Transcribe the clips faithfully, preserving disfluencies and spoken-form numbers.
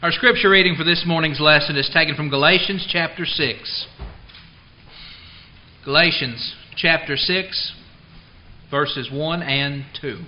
Our scripture reading for this morning's lesson is taken from Galatians chapter six. Galatians chapter six, verses one and two.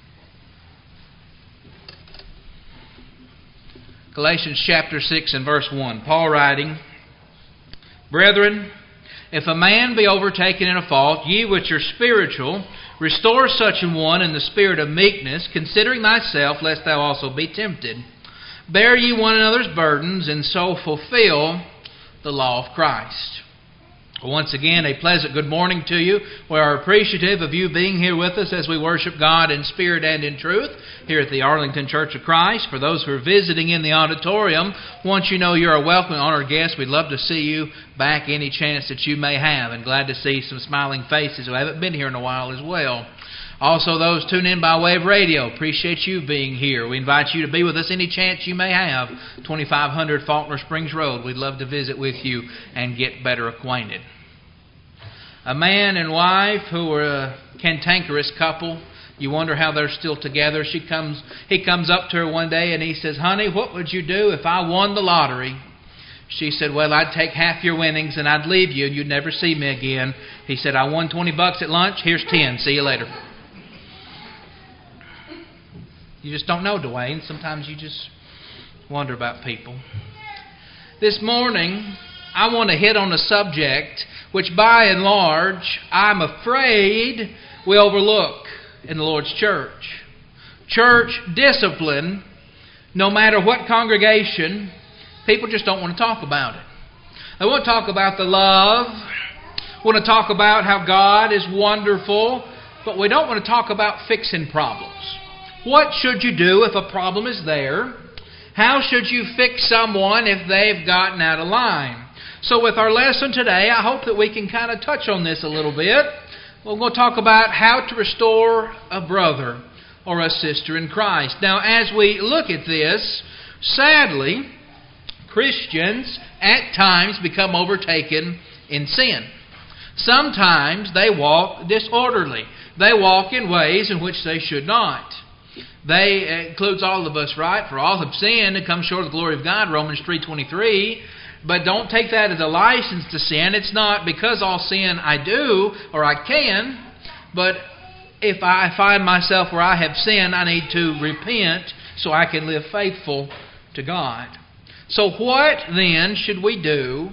Galatians chapter six and verse one. Paul writing, "Brethren, if a man be overtaken in a fault, ye which are spiritual, restore such an one in the spirit of meekness, considering thyself, lest thou also be tempted. Bear ye one another's burdens, and so fulfill the law of Christ." Once again, a pleasant good morning to you. We are appreciative of you being here with us as we worship God in spirit and in truth here at the Arlington Church of Christ. For those who are visiting in the auditorium, once you know you're a welcome and honored guest, we'd love to see you back any chance that you may have, and glad to see some smiling faces who haven't been here in a while as well. Also, those tuned in by way of radio, appreciate you being here. We invite you to be with us any chance you may have. twenty-five hundred Faulkner Springs Road. We'd love to visit with you and get better acquainted. A man and wife who are a cantankerous couple. You wonder how they're still together. She comes, he comes up to her one day and he says, "Honey, what would you do if I won the lottery?" She said, "Well, I'd take half your winnings and I'd leave you and you'd never see me again." He said, "I won twenty bucks at lunch. Here's ten. See you later." You just don't know, Dwayne. Sometimes you just wonder about people. This morning, I want to hit on a subject which, by and large, I'm afraid we overlook in the Lord's church. Church discipline, no matter what congregation, people just don't want to talk about it. They want to talk about the love, want to talk about how God is wonderful, but we don't want to talk about fixing problems. What should you do if a problem is there? How should you fix someone if they've gotten out of line? So with our lesson today, I hope that we can kind of touch on this a little bit. We're going to talk about how to restore a brother or a sister in Christ. Now, as we look at this, sadly, Christians at times become overtaken in sin. Sometimes they walk disorderly. They walk in ways in which they should not. They, it includes all of us, right? For all have sinned and come short of the glory of God, Romans three twenty-three. But don't take that as a license to sin. It's not because all sin I do or I can, but if I find myself where I have sinned, I need to repent so I can live faithful to God. So what then should we do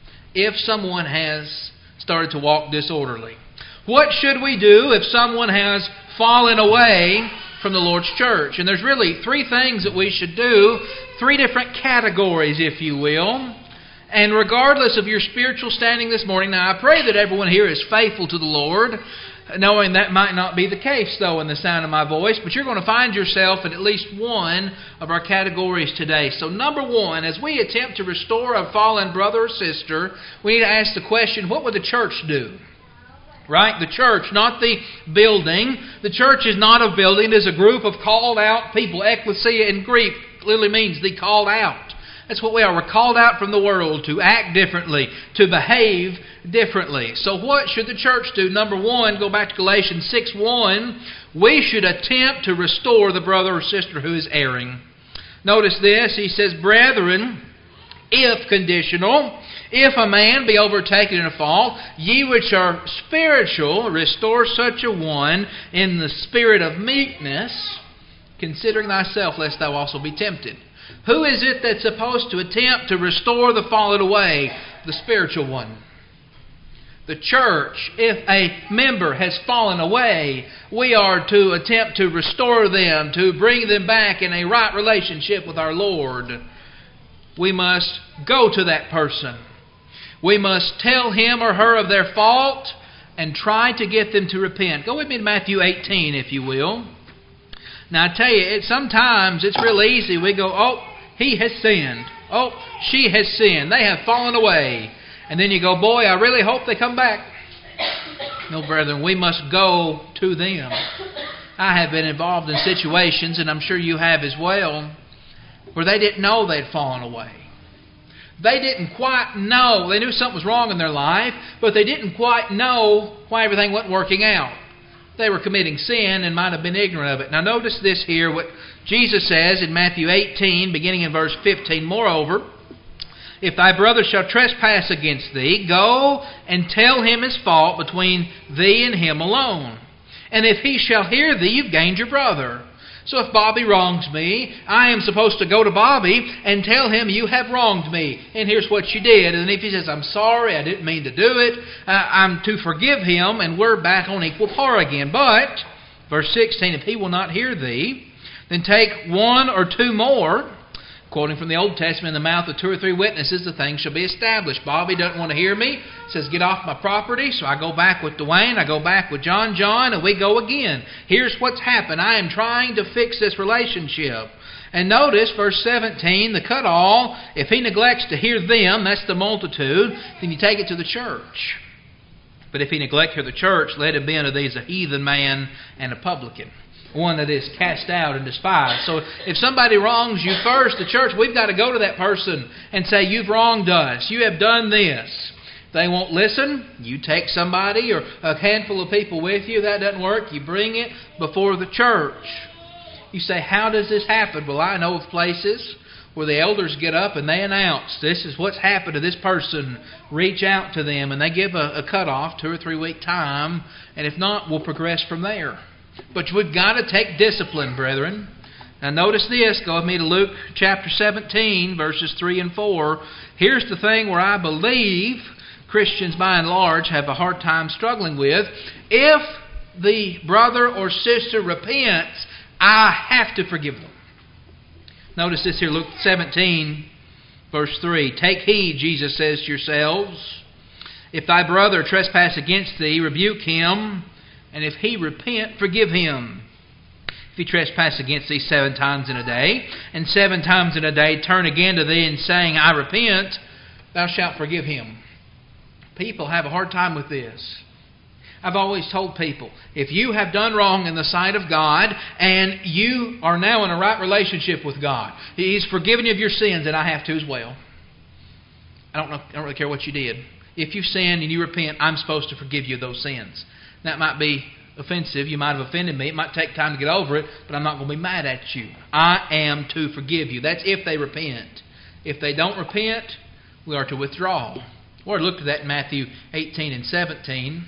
if someone has started to walk disorderly? What should we do if someone has fallen away from the Lord's church? And there's really three things that we should do, three different categories, if you will. And regardless of your spiritual standing this morning, now I pray that everyone here is faithful to the Lord, knowing that might not be the case, though, in the sound of my voice, but you're going to find yourself in at least one of our categories today. So number one, as we attempt to restore a fallen brother or sister, we need to ask the question, what would the church do? Right? The church, not the building. The church is not a building. It is a group of called out people. Ecclesia in Greek literally means the called out. That's what we are. We're called out from the world to act differently, to behave differently. So what should the church do? Number one, go back to Galatians six one. We should attempt to restore the brother or sister who is erring. Notice this. He says, "Brethren, if," conditional, "if a man be overtaken in a fault, ye which are spiritual, restore such a one in the spirit of meekness, considering thyself, lest thou also be tempted." Who is it that's supposed to attempt to restore the fallen away? The spiritual one. The church, if a member has fallen away, we are to attempt to restore them, to bring them back in a right relationship with our Lord. We must go to that person. We must tell him or her of their fault and try to get them to repent. Go with me to Matthew eighteen, if you will. Now, I tell you, it, sometimes it's real easy. We go, "Oh, he has sinned. Oh, she has sinned. They have fallen away." And then you go, "Boy, I really hope they come back." No, brethren, we must go to them. I have been involved in situations, and I'm sure you have as well, where they didn't know they'd fallen away. They didn't quite know. They knew something was wrong in their life, but they didn't quite know why everything wasn't working out. they were committing sin and might have been ignorant of it. Now notice this here, what Jesus says in Matthew eighteen, beginning in verse fifteen. Moreover, if thy brother shall trespass against thee, go and tell him his fault between thee and him alone. And if he shall hear thee, you've gained your brother. So if Bobby wrongs me, I am supposed to go to Bobby and tell him you have wronged me, and here's what you did. And if he says, I'm sorry, I didn't mean to do it, uh, I'm to forgive him, and we're back on equal par again. But, verse sixteen, if he will not hear thee, then take one or two more. Quoting from the Old Testament, in the mouth of two or three witnesses, the thing shall be established. Bobby doesn't want to hear me. Says, get off my property. So I go back with Dwayne. I go back with John John, and we go again. Here's what's happened. I am trying to fix this relationship. And notice, verse seventeen, the cut-all, if he neglects to hear them, that's the multitude, then you take it to the church. But if he neglect to hear the church, let him be unto these a heathen man and a publican, one that is cast out and despised. So if somebody wrongs you first, the church, we've got to go to that person and say, you've wronged us. You have done this. If they won't listen, you take somebody or a handful of people with you. That doesn't work. You bring it before the church. You say, how does this happen? Well, I know of places where the elders get up and they announce, this is what's happened to this person. Reach out to them. And they give a, a cutoff, two or three week time. And if not, we'll progress from there. But we've got to take discipline, brethren. Now notice this. Go with me to Luke chapter seventeen, verses three and four. Here's the thing where I believe Christians by and large have a hard time struggling with. If the brother or sister repents, I have to forgive them. Notice this here, Luke seventeen, verse three. Take heed, Jesus says to yourselves. If thy brother trespass against thee, rebuke him. And if he repent, forgive him. If he trespass against thee seven times in a day, and seven times in a day turn again to thee and saying, I repent, thou shalt forgive him. People have a hard time with this. I've always told people, if you have done wrong in the sight of God, and you are now in a right relationship with God, He's forgiven you of your sins, and I have to as well. I don't know, I don't really care what you did. If you sin and you repent, I'm supposed to forgive you of those sins. That might be offensive. You might have offended me. It might take time to get over it, but I'm not going to be mad at you. I am to forgive you. That's if they repent. If they don't repent, we are to withdraw. We already looked at that in Matthew eighteen and seventeen.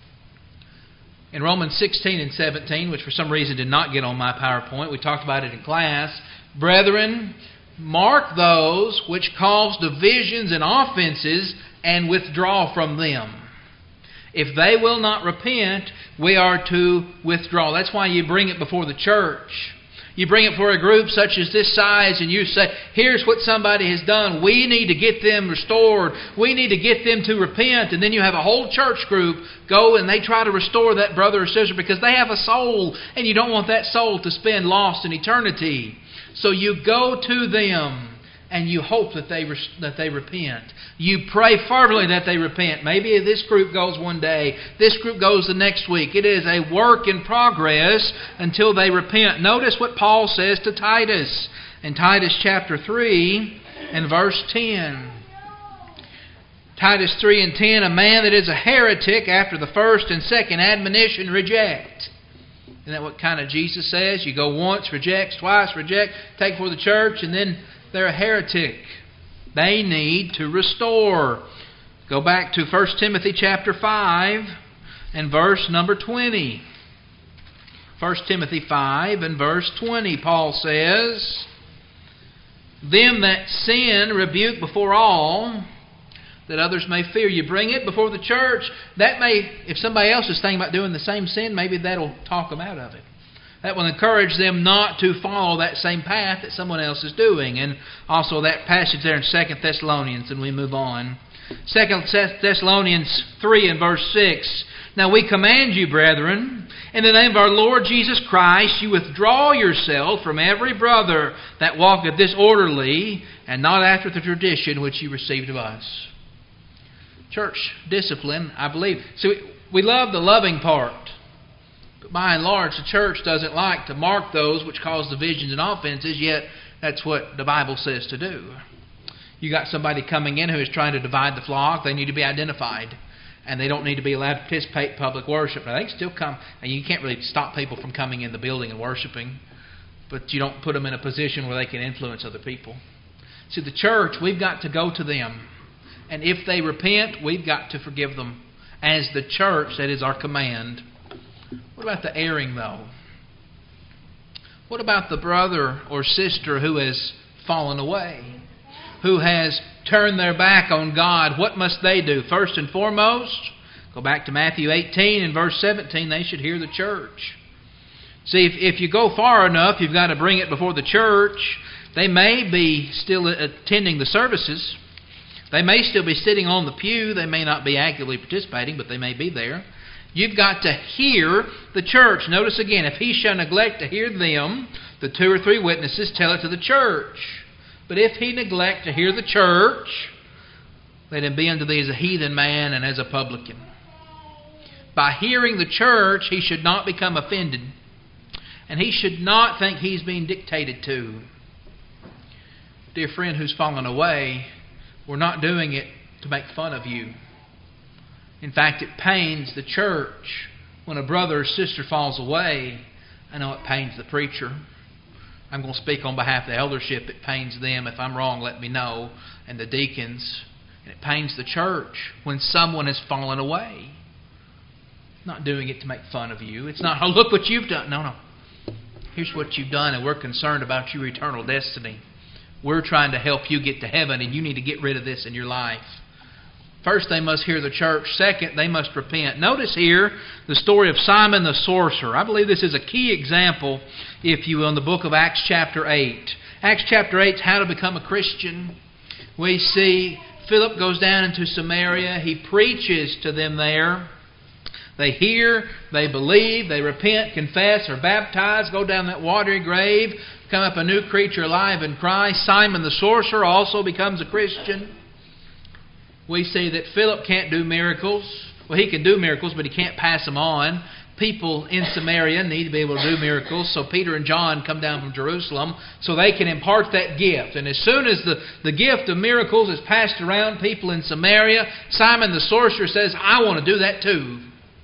In Romans sixteen and seventeen, which for some reason did not get on my PowerPoint, we talked about it in class. Brethren, mark those which cause divisions and offenses and withdraw from them. If they will not repent, we are to withdraw. That's why you bring it before the church. You bring it for a group such as this size and you say, here's what somebody has done. We need to get them restored. We need to get them to repent. And then you have a whole church group go and they try to restore that brother or sister because they have a soul and you don't want that soul to spend lost in eternity. So you go to them and you hope that they that they repent. You pray fervently that they repent. Maybe this group goes one day. This group goes the next week. It is a work in progress until they repent. Notice what Paul says to Titus in Titus chapter three and verse ten. Titus three and ten, a man that is a heretic after the first and second admonition reject. Isn't that what kind of Jesus says? You go once, reject, twice, reject, take for the church, and then they're a heretic. They need to restore. Go back to First Timothy chapter five and verse number twenty. First Timothy five and verse twenty, Paul says, them that sin rebuke before all, that others may fear. You bring it before the church. That may, if somebody else is thinking about doing the same sin, maybe that'll talk them out of it. That will encourage them not to follow that same path that someone else is doing. And also that passage there in Second Thessalonians, and we move on. Second Thessalonians three and verse six. Now we command you, brethren, in the name of our Lord Jesus Christ, you withdraw yourself from every brother that walketh disorderly, and not after the tradition which you received of us. Church discipline, I believe. See, we love the loving part. But by and large, the church doesn't like to mark those which cause divisions and offenses, yet that's what the Bible says to do. You got somebody coming in who is trying to divide the flock, they need to be identified. and they don't need to be allowed to participate in public worship. Now, they can still come, and you can't really stop people from coming in the building and worshiping, but you don't put them in a position where they can influence other people. See, the church, we've got to go to them, and if they repent, we've got to forgive them. As the church, that is our command. What about the erring, though? What about the brother or sister who has fallen away? Who has turned their back on God? What must they do? First and foremost, go back to Matthew eighteen and verse seventeen, they should hear the church. See, if, if you go far enough, you've got to bring it before the church. They may be still attending the services. They may still be sitting on the pew. They may not be actively participating, but they may be there. You've got to hear the church. Notice again, if he shall neglect to hear them, the two or three witnesses tell it to the church. But if he neglect to hear the church, let him be unto thee as a heathen man and as a publican. By hearing the church, he should not become offended. And he should not think he's being dictated to. Dear friend who's fallen away, we're not doing it to make fun of you. In fact, it pains the church when a brother or sister falls away. I know it pains the preacher. I'm going to speak on behalf of the eldership. It pains them. If I'm wrong, let me know. And the deacons. And it pains the church when someone has fallen away. Not doing it to make fun of you. It's not, oh, look what you've done. No, no. Here's what you've done, and we're concerned about your eternal destiny. We're trying to help you get to heaven, and you need to get rid of this in your life. First, they must hear the church. Second, they must repent. Notice here the story of Simon the sorcerer. I believe this is a key example, if you will, in the book of Acts chapter eight. Acts chapter eight is how to become a Christian. We see Philip goes down into Samaria. He preaches to them there. They hear, they believe, they repent, confess, are baptized, go down that watery grave, become up a new creature alive in Christ. Simon the sorcerer also becomes a Christian. We see that Philip can't do miracles. Well, he can do miracles, but he can't pass them on. People in Samaria need to be able to do miracles, so Peter and John come down from Jerusalem so they can impart that gift. And as soon as the, the gift of miracles is passed around people in Samaria, Simon the sorcerer says, I want to do that too.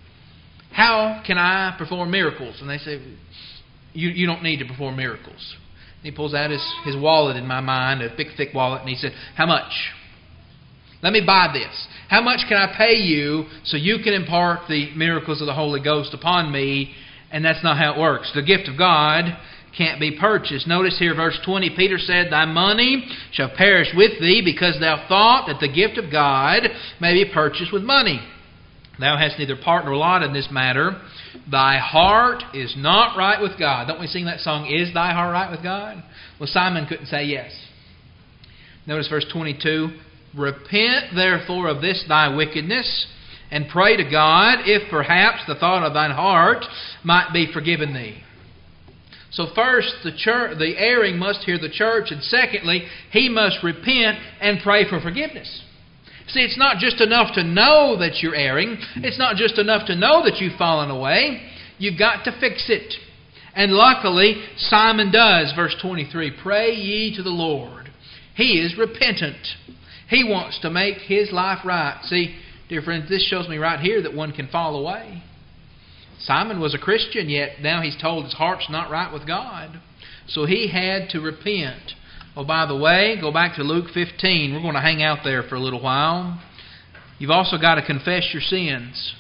How can I perform miracles? And they say, you, you don't need to perform miracles. And he pulls out his, his wallet, in my mind, a big thick wallet, and he said, how much? Let me buy this. How much can I pay you so you can impart the miracles of the Holy Ghost upon me? And that's not how it works. The gift of God can't be purchased. Notice here verse twenty, Peter said, thy money shall perish with thee, because thou thought that the gift of God may be purchased with money. Thou hast neither part nor lot in this matter. Thy heart is not right with God. Don't we sing that song, Is Thy Heart Right with God? Well, Simon couldn't say yes. Notice verse twenty-two. Repent therefore of this thy wickedness, and pray to God, if perhaps the thought of thine heart might be forgiven thee. So first, the church, the erring must hear the church, and secondly, he must repent and pray for forgiveness. See, it's not just enough to know that you're erring. It's not just enough to know that you've fallen away. You've got to fix it. And luckily, Simon does. Verse twenty-three, pray ye to the Lord. He is repentant. He wants to make his life right. See, dear friends, this shows me right here that one can fall away. Simon was a Christian, yet now he's told his heart's not right with God. So he had to repent. Oh, by the way, go back to Luke fifteen. We're going to hang out there for a little while. You've also got to confess your sins.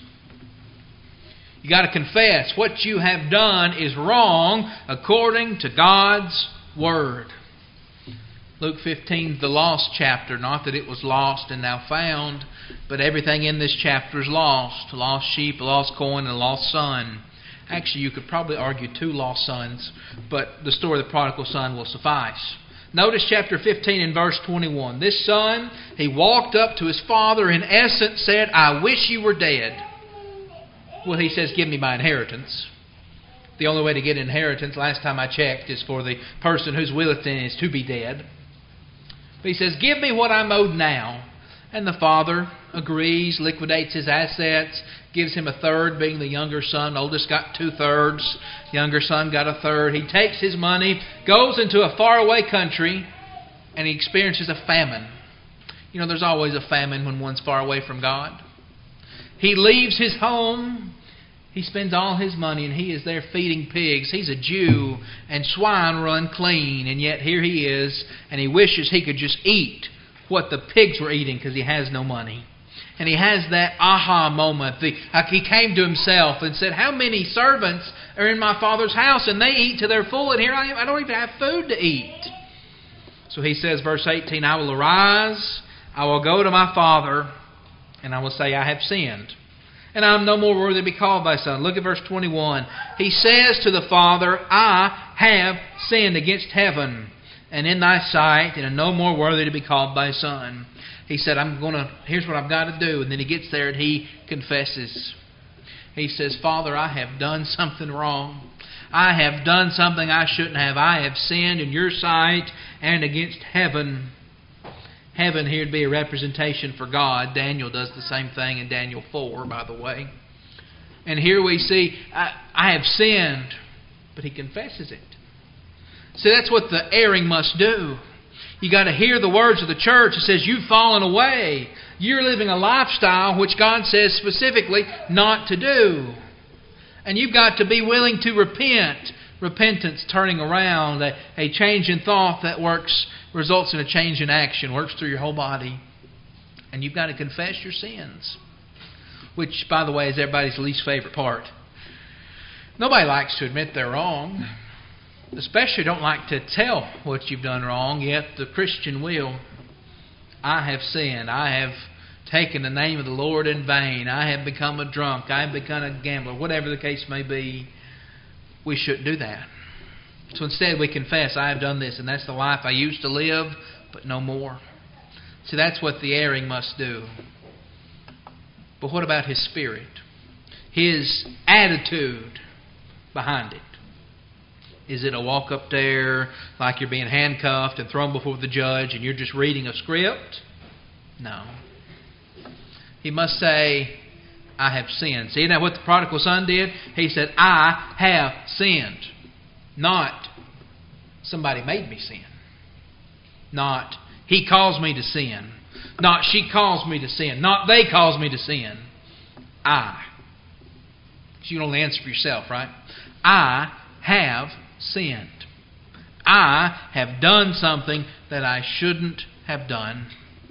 You've got to confess what you have done is wrong according to God's Word. Luke fifteen is the lost chapter. Not that it was lost and now found, but everything in this chapter is lost. A lost sheep, a lost coin, and a lost son. Actually, you could probably argue two lost sons, but the story of the prodigal son will suffice. Notice chapter fifteen and verse twenty-one. This son, he walked up to his father, in essence said, I wish you were dead. Well, he says, give me my inheritance. The only way to get inheritance, last time I checked, is for the person whose will it is to be dead. But he says, give me what I'm owed now. And the father agrees, liquidates his assets, gives him a third, being the younger son. Oldest got two-thirds. Younger son got a third. He takes his money, goes into a faraway country, and he experiences a famine. You know, there's always a famine when one's far away from God. He leaves his home. He spends all his money and he is there feeding pigs. He's a Jew and swine were unclean. And yet here he is and he wishes he could just eat what the pigs were eating because he has no money. And he has that aha moment. The, like he came to himself and said, how many servants are in my Father's house and they eat to their full and here I am. I don't even have food to eat. So he says, verse eighteen, I will arise, I will go to my Father, and I will say, I have sinned. And I am no more worthy to be called thy son. Look at verse twenty-one. He says to the Father, I have sinned against heaven and in thy sight, and am no more worthy to be called thy son. He said, I'm going to, here's what I've got to do. And then he gets there and he confesses. He says, Father, I have done something wrong. I have done something I shouldn't have. I have sinned in your sight and against heaven. Heaven here would be a representation for God. Daniel does the same thing in Daniel four, by the way. And here we see, I, I have sinned, but he confesses it. See, that's what the erring must do. You got to hear the words of the church. It says, you've fallen away. You're living a lifestyle which God says specifically not to do. And you've got to be willing to repent. Repentance, turning around, a, a change in thought that works, results in a change in action, works through your whole body. And you've got to confess your sins. Which, by the way, is everybody's least favorite part. Nobody likes to admit they're wrong. Especially don't like to tell what you've done wrong, yet the Christian will. I have sinned. I have taken the name of the Lord in vain. I have become a drunk. I have become a gambler. Whatever the case may be, we shouldn't do that. So instead we confess, I have done this, and that's the life I used to live, but no more. See, that's what the erring must do. But what about his spirit? His attitude behind it. Is it a walk up there like you're being handcuffed and thrown before the judge and you're just reading a script? No. He must say, I have sinned. See, now what the prodigal son did? He said, I have sinned. Not, somebody made me sin. Not, he caused me to sin. Not, she caused me to sin. Not, they caused me to sin. I. So you can only answer for yourself, right? I have sinned. I have done something that I shouldn't have done.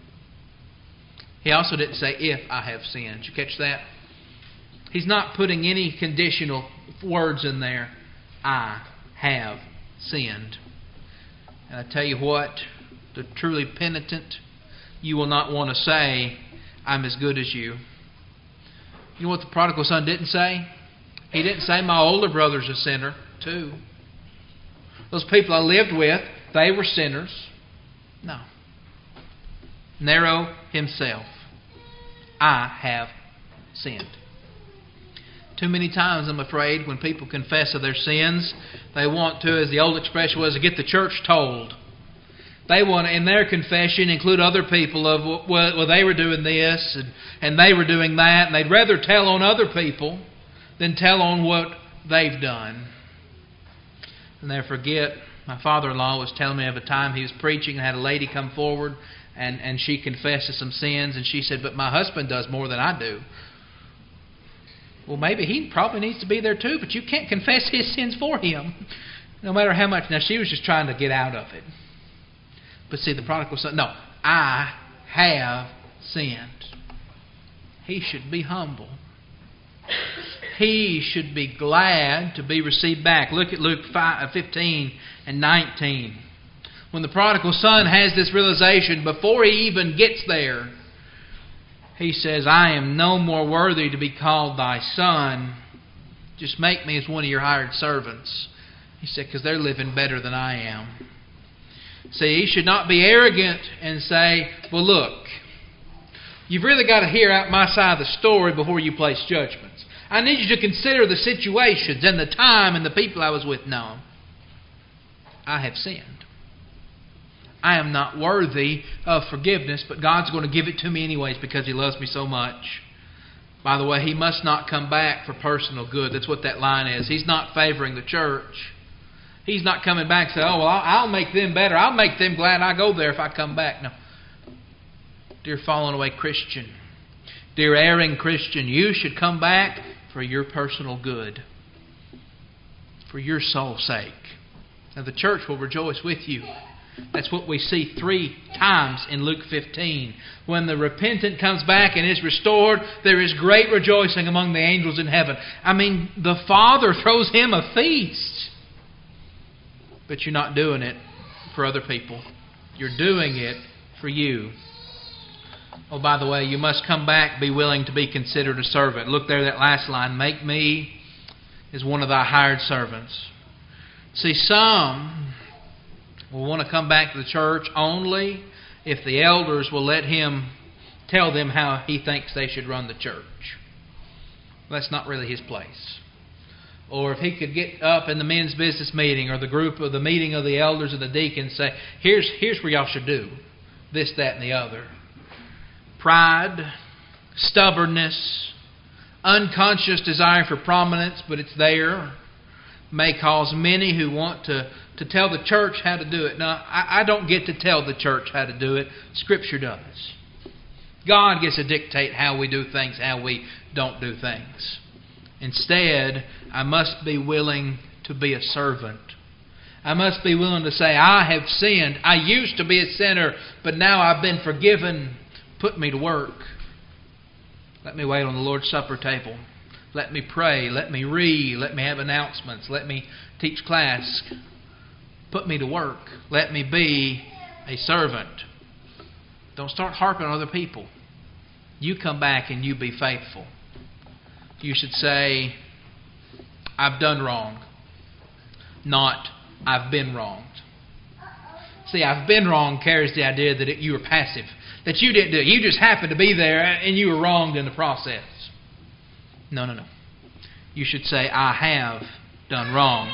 He also didn't say, if I have sinned. Did you catch that? He's not putting any conditional words in there. I have sinned. And I tell you what, the truly penitent, you will not want to say, I'm as good as you. You know what the prodigal son didn't say? He didn't say, my older brother's a sinner too. Those people I lived with, they were sinners. No. Narrow himself. I have sinned. Too many times, I'm afraid, when people confess of their sins, they want to, as the old expression was, to get the church told. They want to, in their confession, include other people of, well, they were doing this and, and they were doing that, and they'd rather tell on other people than tell on what they've done. And they forget, my father-in-law was telling me of a time he was preaching and had a lady come forward and, and she confessed some sins, and she said, but my husband does more than I do. Well, maybe he probably needs to be there too, but you can't confess his sins for him, no matter how much. Now, she was just trying to get out of it. But see, the prodigal son, no, I have sinned. He should be humble. He should be glad to be received back. Look at Luke fifteen and nineteen. When the prodigal son has this realization, before he even gets there, he says, I am no more worthy to be called thy son. Just make me as one of your hired servants. He said, because they're living better than I am. See, he should not be arrogant and say, well, look, you've really got to hear out my side of the story before you place judgments. I need you to consider the situations and the time and the people I was with. No. I have sinned. I am not worthy of forgiveness, but God's going to give it to me anyways because He loves me so much. By the way, He must not come back for personal good. That's what that line is. He's not favoring the church. He's not coming back and saying, oh, well, I'll make them better. I'll make them glad I go there if I come back. No. Dear fallen away Christian, Dear erring Christian, you should come back for your personal good, for your soul's sake. And the church will rejoice with you. That's what we see three times in Luke fifteen. When the repentant comes back and is restored, there is great rejoicing among the angels in heaven. I mean, the Father throws him a feast. But you're not doing it for other people. You're doing it for you. Oh, by the way, you must come back, be willing to be considered a servant. Look there, that last line. Make me as one of thy hired servants. See, some will want to come back to the church only if the elders will let him tell them how he thinks they should run the church. That's not really his place. Or if he could get up in the men's business meeting or the group of the meeting of the elders and the deacons and say, here's, here's what y'all should do. This, that, and the other. Pride, stubbornness, unconscious desire for prominence, but it's there, may cause many who want to, to tell the church how to do it. Now, I, I don't get to tell the church how to do it. Scripture does. God gets to dictate how we do things, how we don't do things. Instead, I must be willing to be a servant. I must be willing to say, I have sinned. I used to be a sinner, but now I've been forgiven. Put me to work. Let me wait on the Lord's Supper table. Let me pray. Let me read. Let me have announcements. Let me teach class. Put me to work. Let me be a servant. Don't start harping on other people. You come back and you be faithful. You should say, I've done wrong. Not, I've been wronged. See, I've been wrong carries the idea that it, you were passive. That you didn't do it. You just happened to be there and you were wronged in the process. No, no, no. You should say, I have done wrong.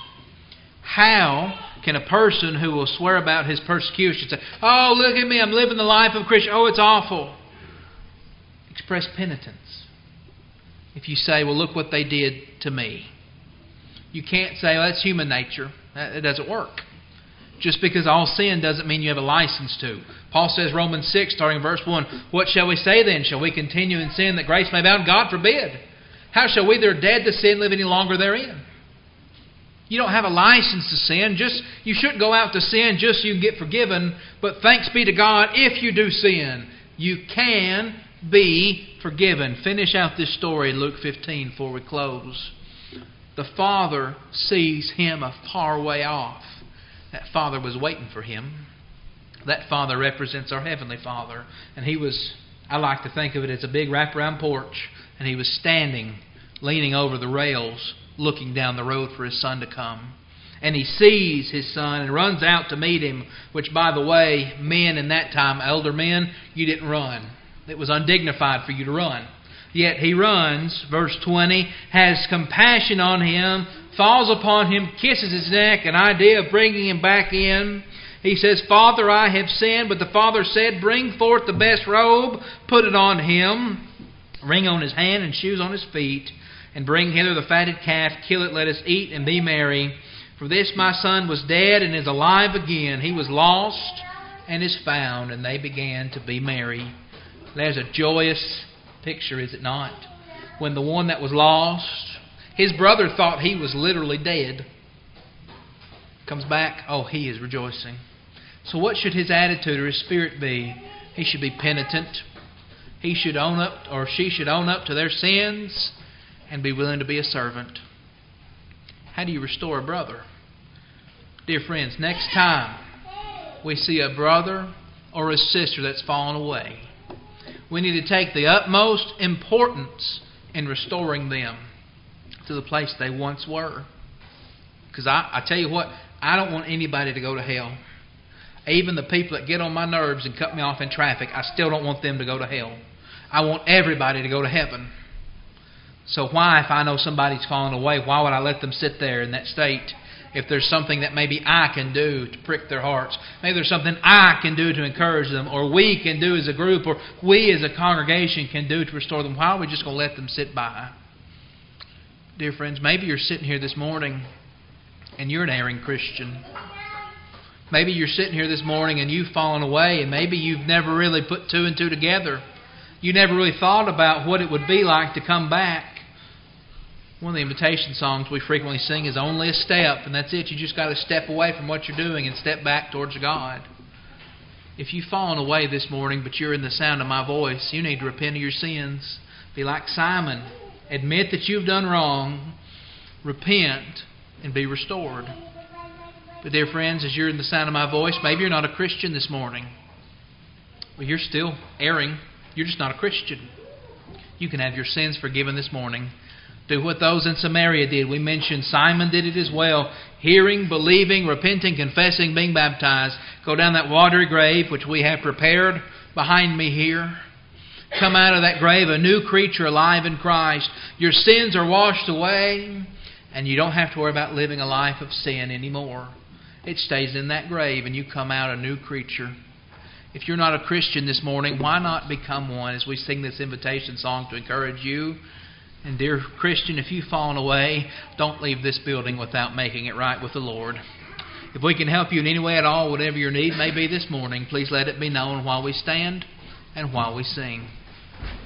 How can a person who will swear about his persecution say, oh, look at me, I'm living the life of a Christian. Oh, it's awful. Express penitence. If you say, well, look what they did to me. You can't say, well, that's human nature. It doesn't work. Just because all sin doesn't mean you have a license to. Paul says, Romans six, starting in verse one, what shall we say then? Shall we continue in sin that grace may abound? God forbid. How shall we that are dead to sin live any longer therein? You don't have a license to sin. Just you shouldn't go out to sin just so you can get forgiven. But thanks be to God, if you do sin, you can be forgiven. Finish out this story in Luke fifteen before we close. The Father sees him a far way off. That Father was waiting for him. That Father represents our Heavenly Father. And He was, I like to think of it as a big wraparound porch. And He was standing, leaning over the rails, looking down the road for His Son to come. And He sees His Son and runs out to meet Him. Which, by the way, men in that time, elder men, you didn't run. It was undignified for you to run. Yet He runs, verse twenty, has compassion on him, falls upon him, kisses his neck, an idea of bringing him back in. He says, Father, I have sinned. But the Father said, bring forth the best robe, put it on him, ring on his hand and shoes on his feet, and bring hither the fatted calf, kill it, let us eat and be merry. For this my son was dead and is alive again. He was lost and is found, and they began to be merry. There's a joyous picture, is it not? When the one that was lost, his brother thought he was literally dead, comes back, oh, he is rejoicing. So what should his attitude or his spirit be? He should be penitent. He should own up, or she should own up to their sins and be willing to be a servant. How do you restore a brother? Dear friends, next time we see a brother or a sister that's fallen away, we need to take the utmost importance in restoring them to the place they once were. Because I, I tell you what, I don't want anybody to go to hell. Even the people that get on my nerves and cut me off in traffic, I still don't want them to go to hell. I want everybody to go to heaven. So why, if I know somebody's fallen away, why would I let them sit there in that state? If there's something that maybe I can do to prick their hearts, maybe there's something I can do to encourage them, or we can do as a group, or we as a congregation can do to restore them, why are we just going to let them sit by? Dear friends, maybe you're sitting here this morning and you're an erring Christian. Maybe you're sitting here this morning and you've fallen away, and maybe you've never really put two and two together. You never really thought about what it would be like to come back. One of the invitation songs we frequently sing is Only a Step, and that's it. You just got to step away from what you're doing and step back towards God. If you've fallen away this morning, but you're in the sound of my voice, you need to repent of your sins. Be like Simon. Admit that you've done wrong. Repent and be restored. But dear friends, as you're in the sound of my voice, maybe you're not a Christian this morning. Well, you're still erring. You're just not a Christian. You can have your sins forgiven this morning. Do what those in Samaria did. We mentioned Simon did it as well. Hearing, believing, repenting, confessing, being baptized. Go down that watery grave which we have prepared behind me here. Come out of that grave a new creature alive in Christ. Your sins are washed away, and you don't have to worry about living a life of sin anymore. It stays in that grave, and you come out a new creature. If you're not a Christian this morning, why not become one as we sing this invitation song to encourage you? And dear Christian, if you've fallen away, don't leave this building without making it right with the Lord. If we can help you in any way at all, whatever your need may be this morning, please let it be known while we stand and while we sing.